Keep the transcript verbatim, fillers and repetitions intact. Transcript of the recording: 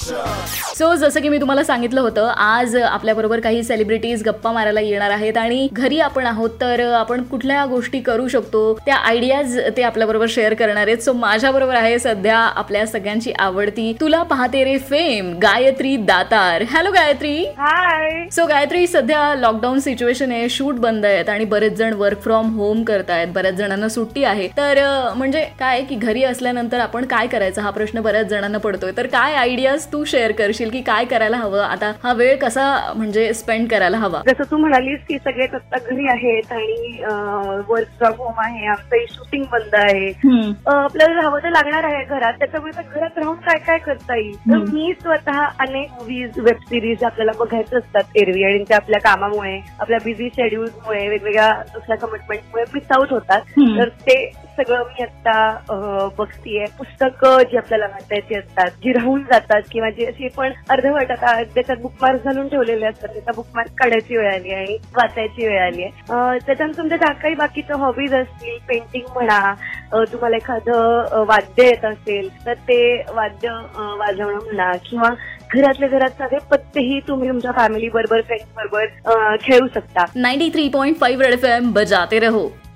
So जसं की मी तुम्हाला सांगितलं होतं, आज आपल्याबरोबर काही सेलिब्रिटीज गप्पा मारायला येणार आहेत आणि घरी आपण आहोत, तर आपण कुठल्या गोष्टी करू शकतो त्या आयडियाज ते आपल्याबरोबर शेअर करणार आहेत. सो माझ्याबरोबर आहे सध्या आपल्या सगळ्यांची आवडती Tula Pahate Re fame Gayatri Datar. Hello Gayatri. Hi. So Gayatri, सध्या लॉकडाऊन सिच्युएशन आहे, शूट बंद आहेत आणि बरेच जण वर्क फ्रॉम होम करतायत, बऱ्याच जणांना सुट्टी आहे. तर म्हणजे काय की घरी असल्यानंतर आपण काय करायचं हा प्रश्न बऱ्याच जणांना पडतोय. तर काय आयडियाज तू शेअर करशील की काय करायला हवं आता, हा वेळ कसा म्हणजे स्पेंड करायला हवा? जसं तू म्हणालीस की सगळेच आता घरी आहेत आणि वर्क फ्रॉम होम आहे, आमचं शूटिंग बंद आहे, आपल्याला राहावं तर लागणार आहे घरात. त्याच्यामुळे तर घरात राहून काय काय करता येईल. तर मी स्वतः अनेक मूवीज वेब सिरीज आपल्याला बघायचं असतात एरवी, आणि त्या आपल्या कामामुळे आपल्या बिझी शेड्यूलमुळे वेगवेगळ्या दुसऱ्या कमिटमेंटमुळे मिस आउट होतात. तर ते सगळं मी आता बघतीये. पुस्तकं जी आपल्याला वाचायची असतात, जी राहून जातात किंवा जी अशी पण अर्धवट आता त्याच्यात बुकमार्क घालून ठेवलेले असतात, त्याचा बुकमार्क काढायची वेळ आली आहे आणि वाचायची वेळ आली आहे. त्याच्यानंतर तुमच्या ज्या काही बाकीच्या हॉबीज असतील, पेंटिंग म्हणा, तुम्हाला एखादं वाद्य येत असेल तर ते वाद्य वाजवणं म्हणा, किंवा घरातल्या घरात साधे पत्तेही तुम्ही तुमच्या फॅमिली बरोबर, फ्रेंड्स बरोबर खेळू शकता. Ninety three point five red F M बजाते रहो.